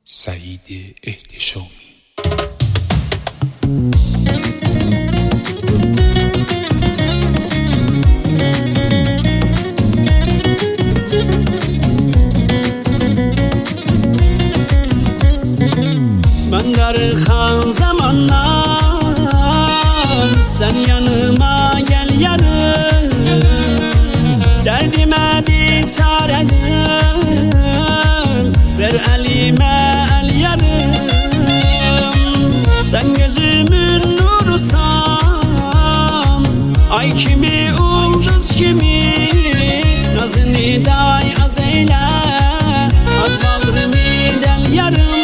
سعید احتشامی. Ben darıkan zamanlar sen yanıma gel yarım, derdime bir çare ver elime el yarım. Sen gözümün nurusan, ay kimi ulduz kimi, nazını day az eyle, az bağrımı del yarım.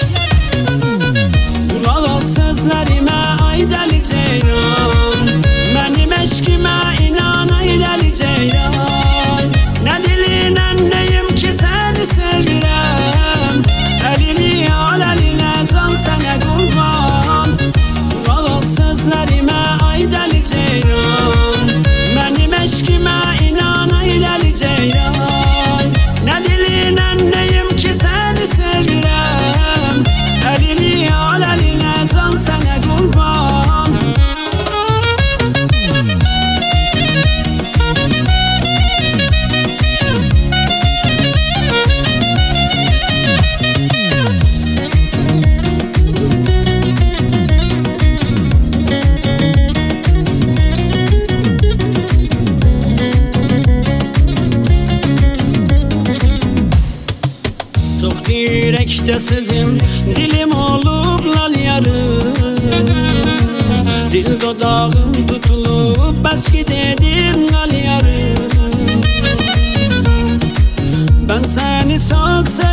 Sözlerime ay deli ceyran, benim eşkime inan ay deli ceyran. Ne diline neyim ki seni sevirem, elimi al eline can sana kurban. Kulak sözlerime ay deli ceyran, benim eşkime inan ay deli ceyran. Ne diline neyim ki seni sevirem, elimi al eline can sana kurban. Çok direkte sözüm, dilim olup lal yarım. Dil dodağım tutulup başki dedim gal yarım. Ben seni çok seviyorum.